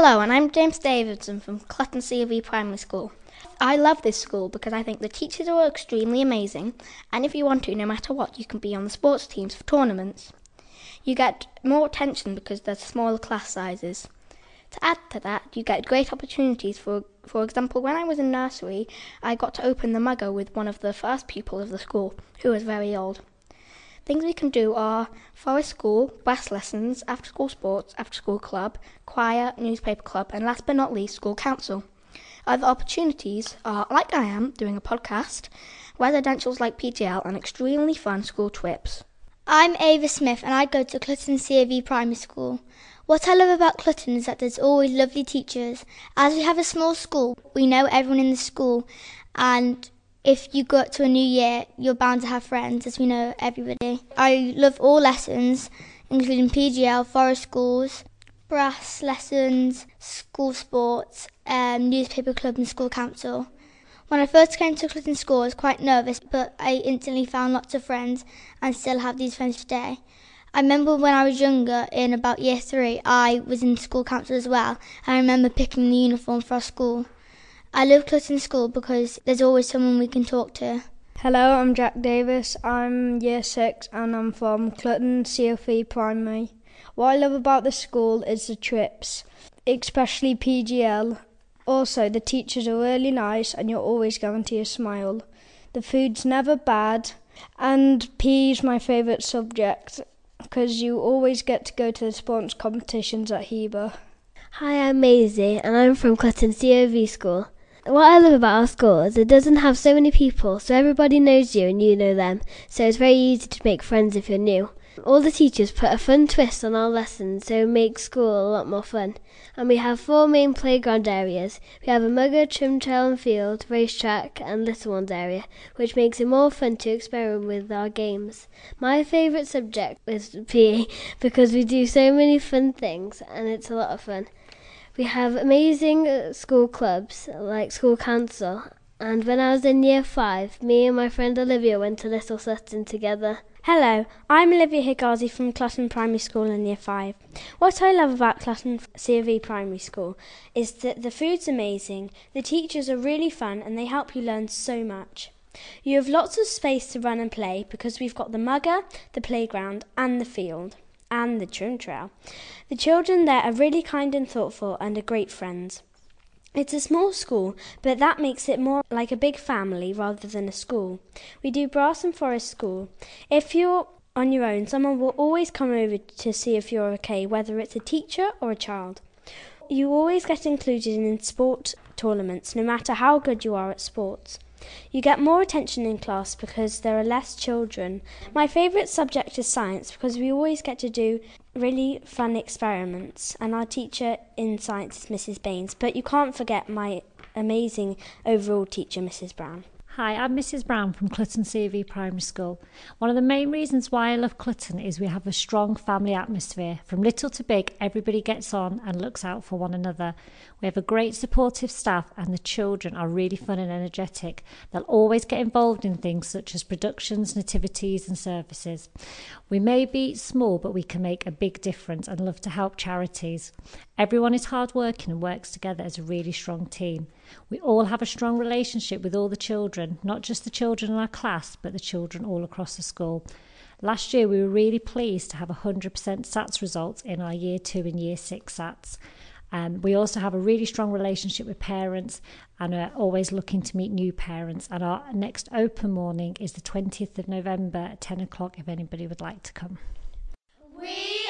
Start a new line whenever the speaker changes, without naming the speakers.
Hello, and I'm James Davidson from Clutton COV Primary School. I love this school because I think the teachers are extremely amazing, and if you want to, no matter what, you can be on the sports teams for tournaments. You get more attention because there's smaller class sizes. To add to that, you get great opportunities. For example, when I was in nursery, I got to open the mugger with one of the first pupils of the school, who was very old. Things we can do are forest school, brass lessons, after-school sports, after-school club, choir, newspaper club, and last but not least, school council. Other opportunities are, like I am, doing a podcast, residentials like PGL, and extremely fun school trips.
I'm Ava Smith and I go to Clutton COV Primary School. What I love about Clutton is that there's always lovely teachers. As we have a small school, we know everyone in the school, and if you go up to a new year, you're bound to have friends, as we know everybody. I love all lessons, including PGL, forest schools, brass lessons, school sports, newspaper club and school council. When I first came to Clutton School, I was quite nervous, but I instantly found lots of friends and still have these friends today. I remember when I was younger, in about year 3, I was in school council as well, and I remember picking the uniform for our school. I love Clutton School because there's always someone we can talk to.
Hello, I'm Jack Davis. I'm year 6 and I'm from Clutton COV Primary. What I love about the school is the trips, especially PGL. Also, the teachers are really nice and you're always guaranteed a smile. The food's never bad, and PE is my favourite subject because you always get to go to the sports competitions at Heber.
Hi, I'm Maisie and I'm from Clutton COV School. What I love about our school is it doesn't have so many people, so everybody knows you and you know them, so it's very easy to make friends if you're new. All the teachers put a fun twist on our lessons, so it makes school a lot more fun. And we have 4 main playground areas. We have a mugger, trim trail and field, racetrack and little ones area, which makes it more fun to experiment with our games. My favourite subject is PE because we do so many fun things and it's a lot of fun. We have amazing school clubs like school council, and when I was in year 5, me and my friend Olivia went to Little Sutton together.
Hello, I'm Olivia Higazi from Clutton Primary School in Year 5. What I love about Clutton COV Primary School is that the food's amazing, the teachers are really fun and they help you learn so much. You have lots of space to run and play because we've got the mugger, the playground and the field and the trim trail. The children there are really kind and thoughtful and are great friends. It's a small school, but that makes it more like a big family rather than a school. We do brass and forest school. If you're on your own, someone will always come over to see if you're okay, whether it's a teacher or a child. You always get included in sport tournaments, no matter how good you are at sports. You get more attention in class because there are less children. My favourite subject is science because we always get to do really fun experiments, and our teacher in science is Mrs. Baines, but you can't forget my amazing overall teacher, Mrs. Brown.
Hi, I'm Mrs. Brown from Clutton COV Primary School. One of the main reasons why I love Clutton is we have a strong family atmosphere. From little to big, everybody gets on and looks out for one another. We have a great supportive staff and the children are really fun and energetic. They'll always get involved in things such as productions, nativities and services. We may be small, but we can make a big difference and love to help charities. Everyone is hardworking and works together as a really strong team. We all have a strong relationship with all the children, not just the children in our class, but the children all across the school. Last year, we were really pleased to have 100% SATs results in our Year 2 and Year 6 SATs. We also have a really strong relationship with parents and are always looking to meet new parents. And our next open morning is the 20th of November at 10 o'clock if anybody would like to come.
We